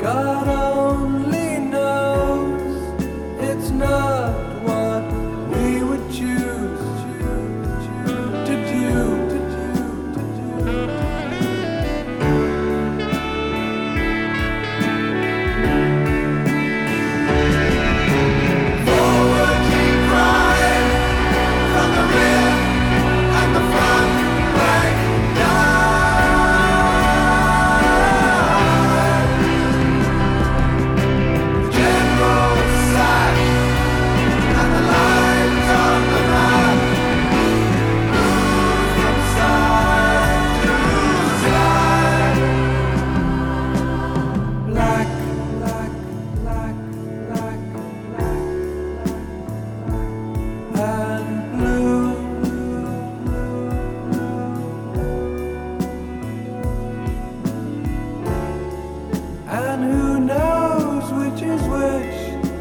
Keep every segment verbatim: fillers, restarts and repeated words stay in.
God only knows it's not what we would choose to do. And who knows which is which,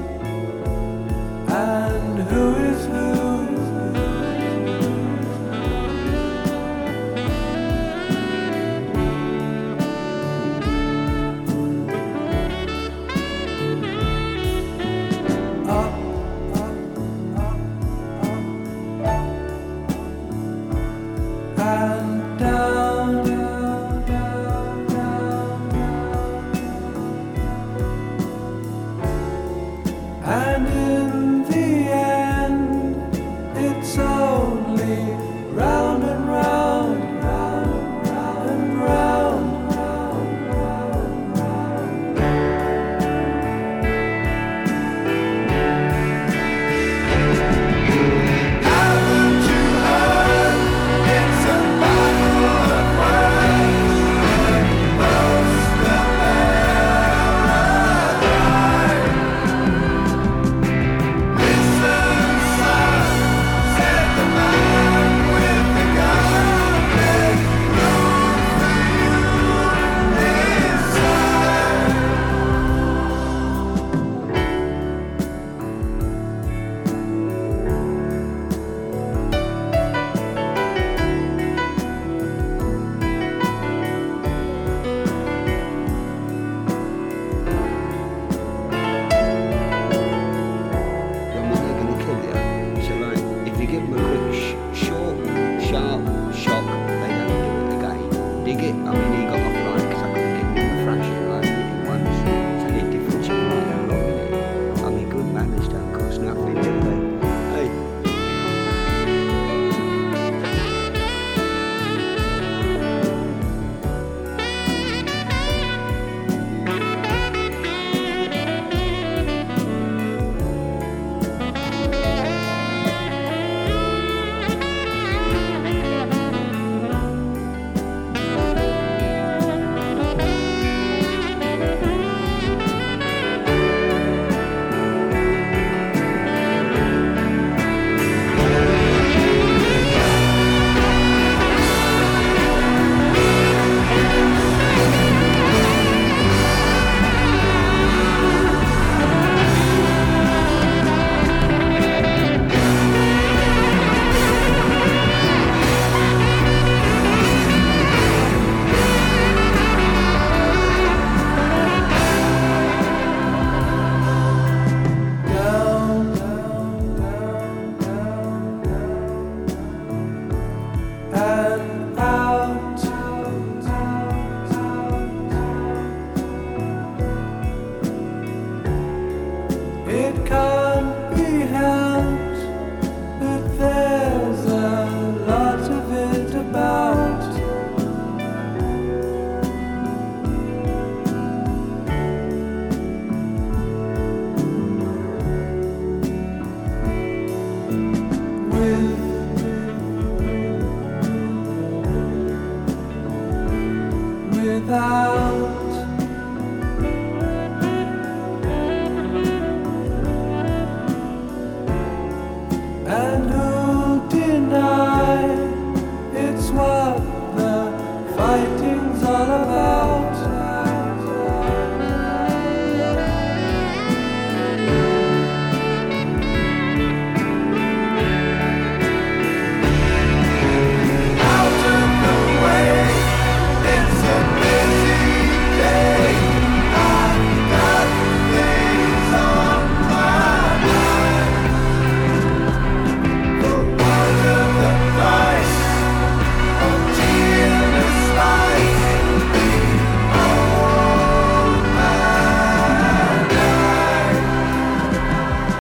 and who is who. Up, up, up, up, and down, down, down, down, down. And in the end, it's only round and round, round, round and round, round, round, round. Haven't you heard? It's a battle of words. Most of them are alive. Listen, son, said the man with the gun. There's room for you inside. Then when they're going to kill you. So like, if you give them a quick, sh- short, sharp shock, they don't do it again. Dig it. I mean, he got off like, because I couldn't give him a thrashing, like, hit him once. It's only a difference of like how long it is. I mean, good manners don't cost nothing, do they? Hey. Down, down, down, down, down, and out, out, out, out. It can't be helped that there's a lot of it about. Without, and who'll deny it's what the fighting's all about?